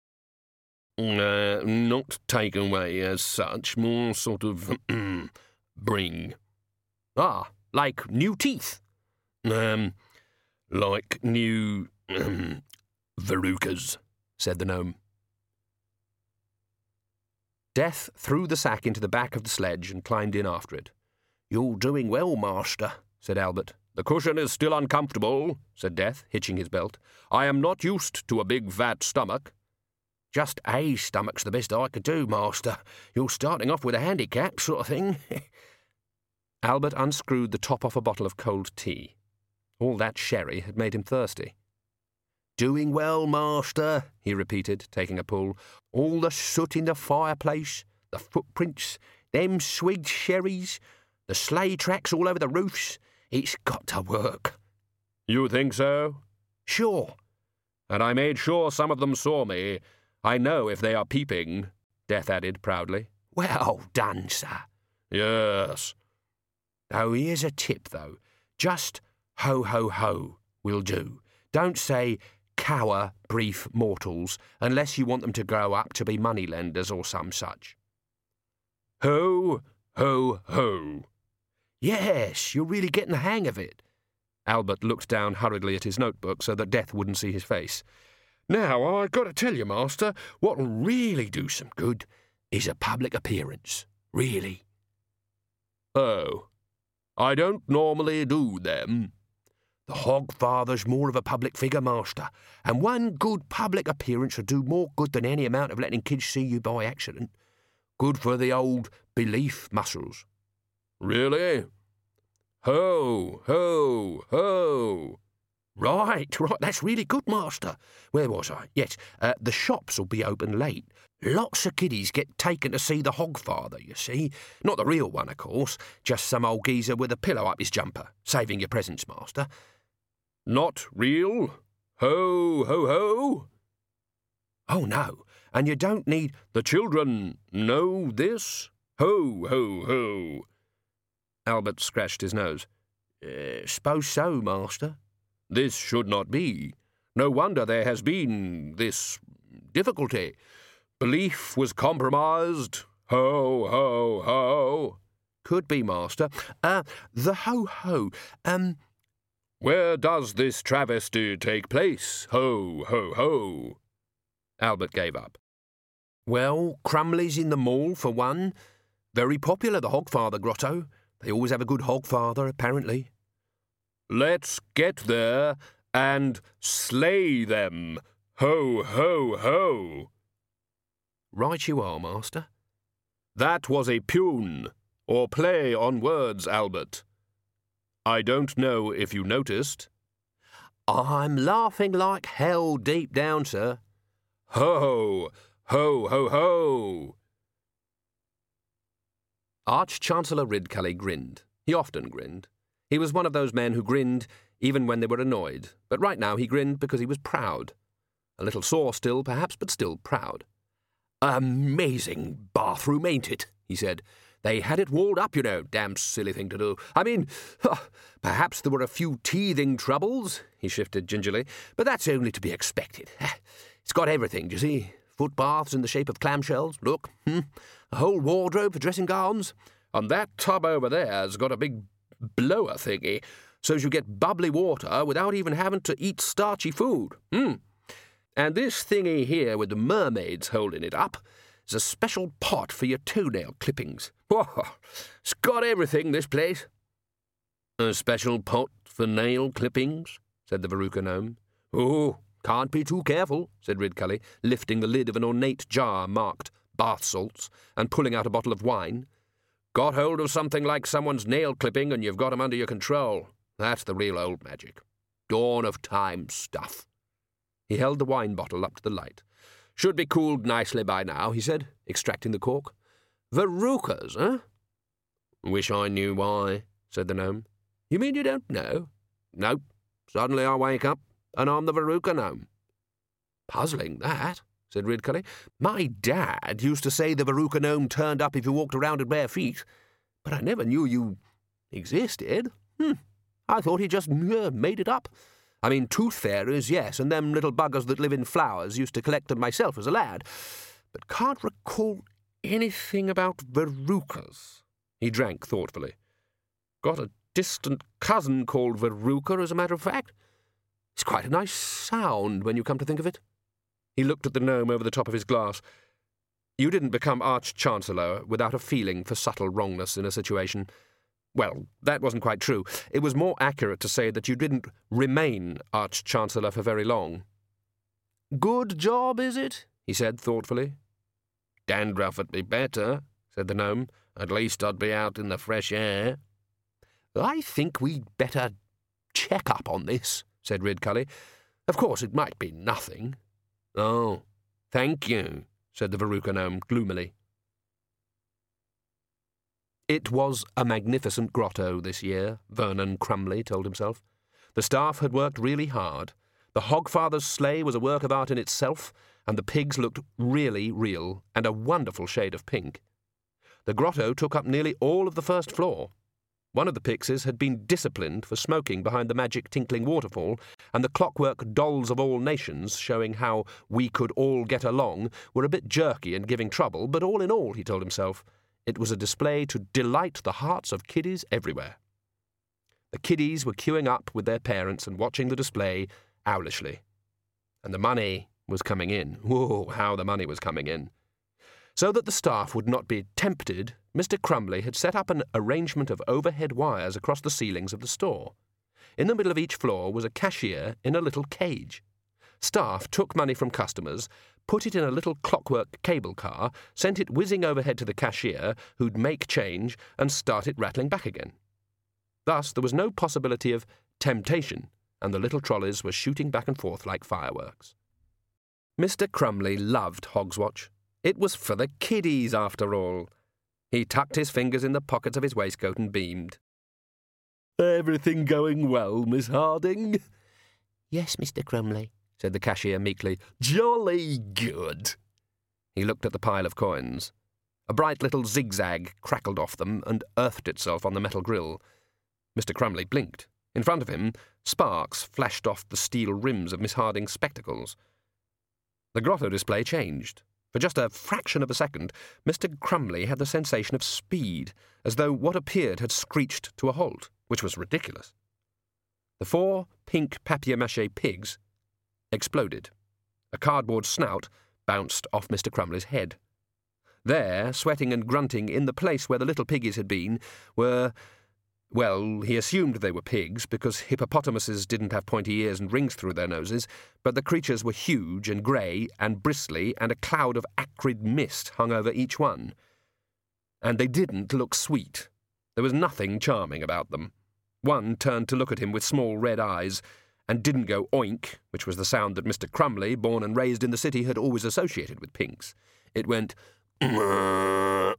Uh, not take away as such, more sort of bring. "Ah, like new teeth?" Um, like new um, verrucas," said the gnome. Death threw the sack into the back of the sledge and climbed in after it. "You're doing well, master," said Albert. "The cushion is still uncomfortable," said Death, hitching his belt. "I am not used to a big fat stomach." "Just a stomach's the best I could do, master. You're starting off with a handicap sort of thing." Albert unscrewed the top off a bottle of cold tea. All that sherry had made him thirsty. "Doing well, master," he repeated, taking a pull. "All the soot in the fireplace, the footprints, them swigged sherries, the sleigh tracks all over the roofs. It's got to work." "You think so?" "Sure." "And I made sure some of them saw me. I know if they are peeping," Death added proudly. "Well done, sir." "Yes." "Oh, here's a tip, though. Just ho, ho, ho will do. Don't say cower brief mortals unless you want them to grow up to be moneylenders or some such." "Ho, ho, ho." "Yes, you're really getting the hang of it." Albert looked down hurriedly at his notebook so that Death wouldn't see his face. "Now, I got to tell you, master, what'll really do some good is a public appearance. Really." "Oh, I don't normally do them." "The Hogfather's more of a public figure, master, and one good public appearance will do more good than any amount of letting kids see you by accident. Good for the old belief muscles." "Really? Ho, ho, ho." Right, right, that's really good, master. Where was I? Yes, uh, the shops will be open late. Lots of kiddies get taken to see the Hogfather, you see. Not the real one, of course, just some old geezer with a pillow up his jumper, saving your presence, master." "Not real? Ho, ho, ho?" "Oh, no, and you don't need—" "The children know this? Ho, ho, ho." Albert scratched his nose. Uh, "Suppose so, master." "This should not be. No wonder there has been this difficulty. Belief was compromised. Ho, ho, ho." "Could be, master. Uh, the ho-ho, um—" "Where does this travesty take place? Ho, ho, ho." Albert gave up. "Well, Crumley's in the Mall, for one. Very popular, the Hogfather grotto. They always have a good Hogfather, apparently." "Let's get there and slay them. Ho, ho, ho." "Right you are, master." "That was a pun, or play on words, Albert. I don't know if you noticed." "I'm laughing like hell deep down, sir." "Ho, ho, ho, ho." Arch-Chancellor Ridcully grinned. He often grinned. He was one of those men who grinned even when they were annoyed, but right now he grinned because he was proud. A little sore still, perhaps, but still proud. "Amazing bathroom, ain't it?" he said. "They had it walled up, you know. Damn silly thing to do. I mean, oh, perhaps there were a few teething troubles," he shifted gingerly, "but that's only to be expected. It's got everything, do you see? Foot baths in the shape of clamshells, look. Hmm? A whole wardrobe for dressing gowns. And that tub over there's got a big blower thingy, so's you get bubbly water without even having to eat starchy food. Hmm. And this thingy here with the mermaids holding it up is a special pot for your toenail clippings. Oh, it's got everything, this place." "A special pot for nail clippings?" said the Veruca gnome. "Oh, can't be too careful," said Ridcully, lifting the lid of an ornate jar marked bath salts and pulling out a bottle of wine. "Got hold of something like someone's nail clipping and you've got 'em under your control. That's the real old magic. Dawn of time stuff." He held the wine bottle up to the light. "Should be cooled nicely by now," he said, extracting the cork. Verrucas, eh? Wish I knew why, said the gnome. You mean you don't know? Nope. Suddenly I wake up, and I'm the Veruca gnome. Puzzling, that, said Ridcully. My dad used to say the Veruca gnome turned up if you walked around in bare feet, but I never knew you existed. Hmm. I thought he just uh, made it up. I mean, tooth fairies, yes, and them little buggers that live in flowers used to collect them myself as a lad, but can't recall anything about Verucas. He drank thoughtfully. Got a distant cousin called Veruca, as a matter of fact. It's quite a nice sound when you come to think of it. He looked at the gnome over the top of his glass. You didn't become Arch-Chancellor without a feeling for subtle wrongness in a situation. Well, that wasn't quite true. It was more accurate to say that you didn't remain Arch-Chancellor for very long. Good job, is it? He said thoughtfully. Dandruff'd be better, said the gnome. At least I'd be out in the fresh air. I think we'd better check up on this, said Ridcully. Of course, it might be nothing. Oh, thank you, said the Veruca gnome gloomily. It was a magnificent grotto this year, Vernon Crumley told himself. The staff had worked really hard. The Hogfather's sleigh was a work of art in itself, and the pigs looked really real and a wonderful shade of pink. The grotto took up nearly all of the first floor. One of the Pixies had been disciplined for smoking behind the magic tinkling waterfall, and the clockwork dolls of all nations, showing how we could all get along, were a bit jerky and giving trouble, but all in all, he told himself, it was a display to delight the hearts of kiddies everywhere. The kiddies were queuing up with their parents and watching the display owlishly. And the money was coming in. Whoa, how the money was coming in. So that the staff would not be tempted, Mister Crumley had set up an arrangement of overhead wires across the ceilings of the store. In the middle of each floor was a cashier in a little cage. Staff took money from customers, put it in a little clockwork cable car, sent it whizzing overhead to the cashier, who'd make change, and start it rattling back again. Thus there was no possibility of temptation, and the little trolleys were shooting back and forth like fireworks. Mister Crumley loved Hogswatch. It was for the kiddies, after all. He tucked his fingers in the pockets of his waistcoat and beamed. Everything going well, Miss Harding? Yes, Mister Crumley, said the cashier meekly. Jolly good. He looked at the pile of coins. A bright little zigzag crackled off them and earthed itself on the metal grill. Mister Crumley blinked. In front of him, sparks flashed off the steel rims of Miss Harding's spectacles. The grotto display changed. For just a fraction of a second, Mister Crumley had the sensation of speed, as though what appeared had screeched to a halt, which was ridiculous. The four pink papier-mâché pigs exploded. A cardboard snout bounced off Mister Crumley's head. There, sweating and grunting in the place where the little piggies had been, were... Well, he assumed they were pigs, because hippopotamuses didn't have pointy ears and rings through their noses, but the creatures were huge and grey and bristly, and a cloud of acrid mist hung over each one. And they didn't look sweet. There was nothing charming about them. One turned to look at him with small red eyes, and didn't go oink, which was the sound that Mister Crumley, born and raised in the city, had always associated with pinks. It went... The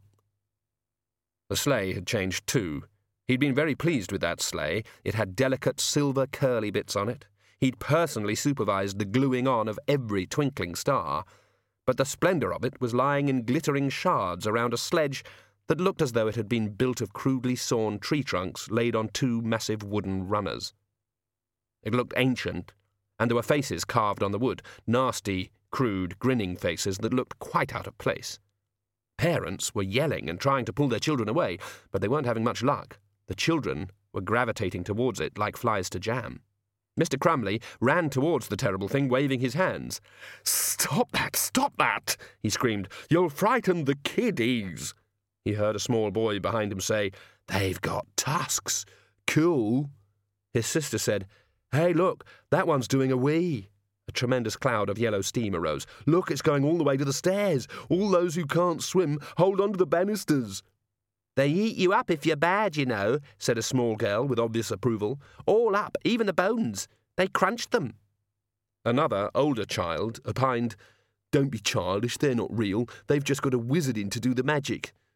sleigh had changed too. He'd been very pleased with that sleigh. It had delicate silver curly bits on it. He'd personally supervised the gluing on of every twinkling star. But the splendour of it was lying in glittering shards around a sledge that looked as though it had been built of crudely sawn tree trunks laid on two massive wooden runners. It looked ancient, and there were faces carved on the wood, nasty, crude, grinning faces that looked quite out of place. Parents were yelling and trying to pull their children away, but they weren't having much luck. The children were gravitating towards it like flies to jam. Mister Crumley ran towards the terrible thing, waving his hands. "Stop that! Stop that!" he screamed. "You'll frighten the kiddies!" He heard a small boy behind him say, "They've got tusks. Cool." His sister said, "Hey, look, that one's doing a wee." A tremendous cloud of yellow steam arose. "Look, it's going all the way to the stairs. All those who can't swim, hold on to the banisters." "They eat you up if you're bad, you know," said a small girl with obvious approval. "All up, even the bones. They crunched them." Another, older child opined, "Don't be childish, they're not real. They've just got a wizard in to do the magic."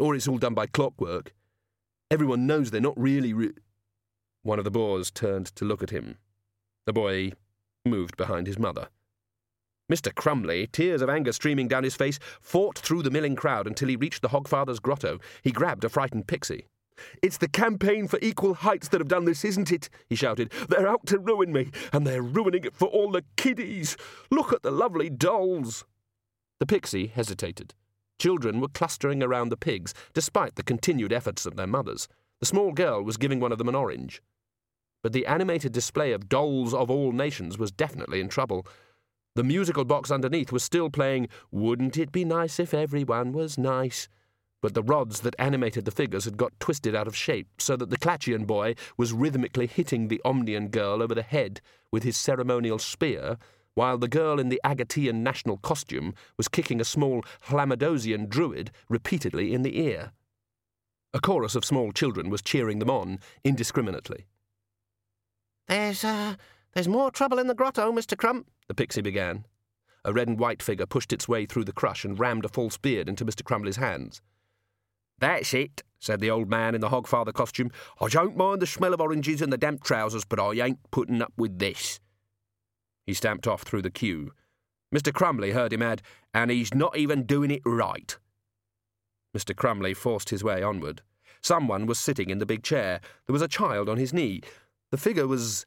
Or it's all done by clockwork. Everyone knows they're not really re-. One of the boars turned to look at him. The boy moved behind his mother. Mister Crumley, tears of anger streaming down his face, fought through the milling crowd until he reached the Hogfather's grotto. He grabbed a frightened pixie. "It's the Campaign for Equal Heights that have done this, isn't it?" he shouted. "They're out to ruin me, and they're ruining it for all the kiddies. Look at the lovely dolls." The pixie hesitated. Children were clustering around the pigs, despite the continued efforts of their mothers. The small girl was giving one of them an orange. But the animated display of dolls of all nations was definitely in trouble. The musical box underneath was still playing "Wouldn't It Be Nice If Everyone Was Nice?" But the rods that animated the figures had got twisted out of shape, so that the Clatchian boy was rhythmically hitting the Omnian girl over the head with his ceremonial spear, while the girl in the Agatean national costume was kicking a small Hlamidosian druid repeatedly in the ear. A chorus of small children was cheering them on indiscriminately. There's, uh, there's more trouble in the grotto, Mister Crump, the pixie began. A red and white figure pushed its way through the crush and rammed a false beard into Mister Crumley's hands. "That's it," said the old man in the Hogfather costume. "I don't mind the smell of oranges and the damp trousers, but I ain't putting up with this." He stamped off through the queue. Mister Crumley heard him add, "And he's not even doing it right." Mister Crumley forced his way onward. Someone was sitting in the big chair. There was a child on his knee. The figure was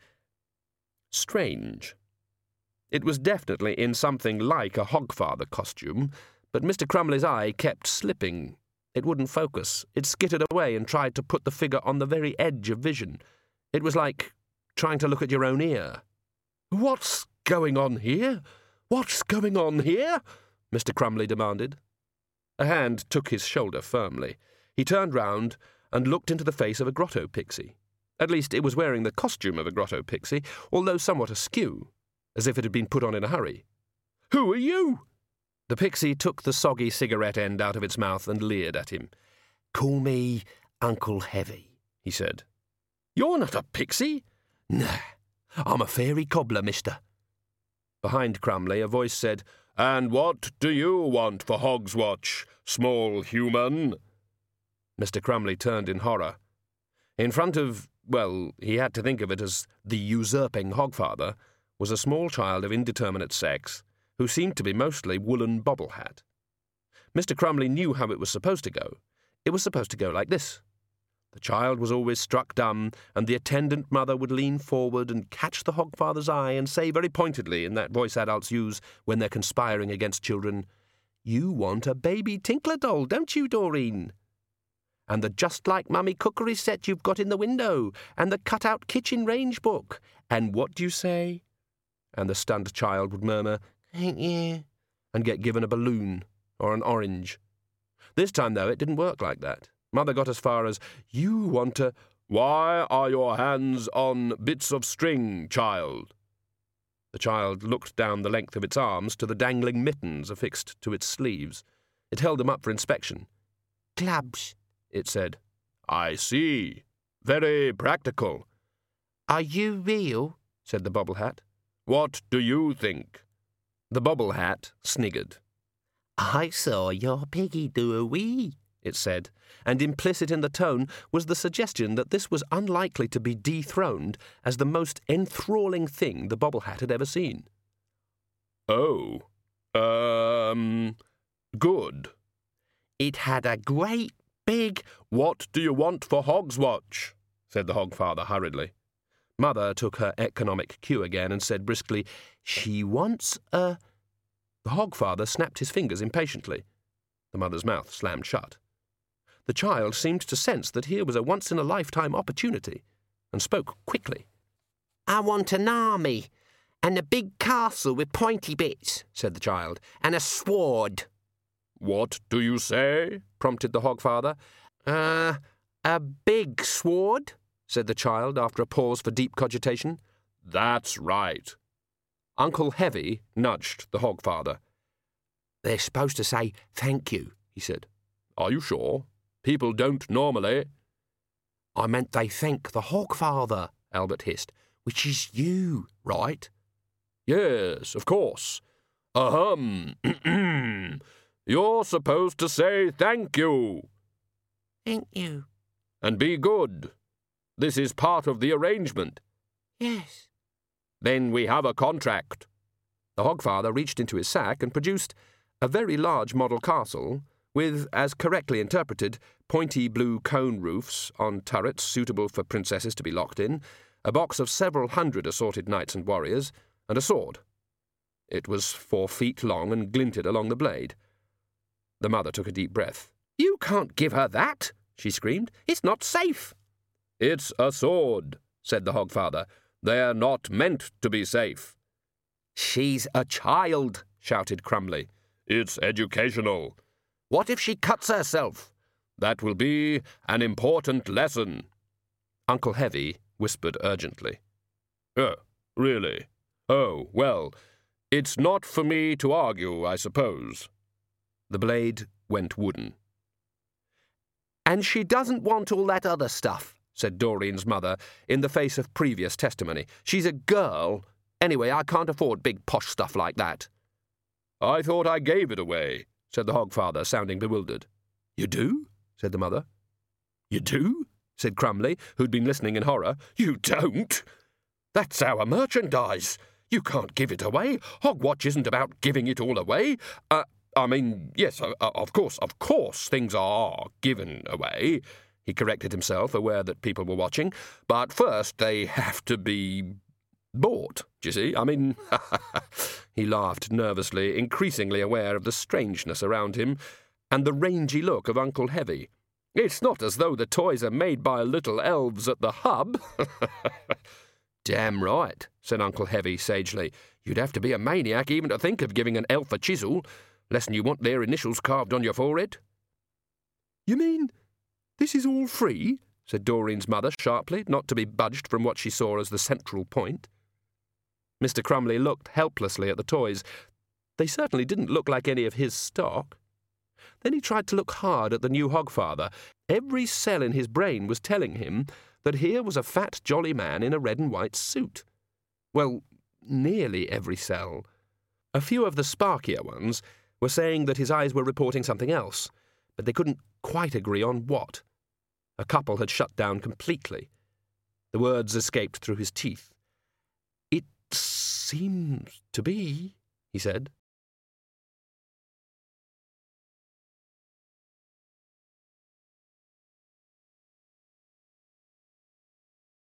strange. It was definitely in something like a Hogfather costume, but Mister Crumley's eye kept slipping. It wouldn't focus. It skittered away and tried to put the figure on the very edge of vision. It was like trying to look at your own ear. "What's going on here? What's going on here?" Mister Crumley demanded. A hand took his shoulder firmly. He turned round and looked into the face of a grotto pixie. At least it was wearing the costume of a grotto pixie, although somewhat askew, as if it had been put on in a hurry. "Who are you?" The pixie took the soggy cigarette end out of its mouth and leered at him. "Call me Uncle Heavy," he said. "You're not a pixie?" "Nah, I'm a fairy cobbler, mister." Behind Crumley, a voice said, "And what do you want for Hogswatch, small human?" Mister Crumley turned in horror. In front of, well, he had to think of it as the usurping Hogfather, was a small child of indeterminate sex, who seemed to be mostly woolen bobble hat. Mister Crumley knew how it was supposed to go. It was supposed to go like this. The child was always struck dumb, and the attendant mother would lean forward and catch the Hogfather's eye and say very pointedly in that voice adults use when they're conspiring against children, "You want a baby Tinkler doll, don't you, Doreen? And the just-like-mummy cookery set you've got in the window, and the cut-out kitchen range book. And what do you say?" And the stunned child would murmur, "Thank you," and get given a balloon or an orange. This time, though, it didn't work like that. Mother got as far as, "You want to—" "Why are your hands on bits of string, child?" The child looked down the length of its arms to the dangling mittens affixed to its sleeves. It held them up for inspection. "Clubs," it said. "I see. Very practical." "Are you real?" said the bobble hat. "What do you think?" The bobble hat sniggered. "I saw your piggy do a wee," it said, and implicit in the tone was the suggestion that this was unlikely to be dethroned as the most enthralling thing the bobble hat had ever seen. "Oh, um, good." "It had a great big—" "What do you want for Hogswatch?" said the Hogfather hurriedly. Mother took her economic cue again and said briskly, "She wants a—" The Hogfather snapped his fingers impatiently. The mother's mouth slammed shut. The child seemed to sense that here was a once-in-a-lifetime opportunity, and spoke quickly. "I want an army, and a big castle with pointy bits," said the child, "and a sword." "What do you say?" prompted the Hogfather. Uh, a big sword," said the child after a pause for deep cogitation. "That's right." Uncle Heavy nudged the Hogfather. "They're supposed to say thank you," he said. "Are you sure? People don't normally." "I meant they thank the Hogfather," Albert hissed, "which is you, right?" "Yes, of course. Ahem. You're supposed to say thank you." Thank you. And be good. This is part of the arrangement. Yes. Then we have a contract. The Hogfather reached into his sack and produced a very large model castle with, as correctly interpreted, pointy blue cone roofs on turrets suitable for princesses to be locked in, a box of several hundred assorted knights and warriors, and a sword. It was four feet long and glinted along the blade. The mother took a deep breath. "You can't give her that," she screamed. "It's not safe." "It's a sword," said the Hogfather. "They're not meant to be safe." "She's a child," shouted Crumley. "It's educational." "What if she cuts herself?" "That will be an important lesson." Uncle Heavy whispered urgently. "Oh, really? Oh, well, it's not for me to argue, I suppose." The blade went wooden. "And she doesn't want all that other stuff," said Doreen's mother, in the face of previous testimony. "She's a girl. Anyway, I can't afford big posh stuff like that." "I thought I gave it away," said the Hogfather, sounding bewildered. "You do?" said the mother. "You do?" said Crumley, who'd been listening in horror. "You don't? That's our merchandise. You can't give it away. Hogwatch isn't about giving it all away. Uh, I mean, yes, uh, of course, of course things are given away," he corrected himself, aware that people were watching. "But first they have to be bought, do you see? I mean," he laughed nervously, increasingly aware of the strangeness around him and the rangy look of Uncle Heavy. "It's not as though the toys are made by little elves at the hub." "Damn right," said Uncle Heavy sagely. "You'd have to be a maniac even to think of giving an elf a chisel, less than you want their initials carved on your forehead." "You mean this is all free?" said Doreen's mother sharply, not to be budged from what she saw as the central point. Mister Crumley looked helplessly at the toys. They certainly didn't look like any of his stock. Then he tried to look hard at the new Hogfather. Every cell in his brain was telling him that here was a fat, jolly man in a red and white suit. Well, nearly every cell. A few of the sparkier ones were saying that his eyes were reporting something else, but they couldn't quite agree on what. A couple had shut down completely. The words escaped through his teeth. "It seems to be," he said.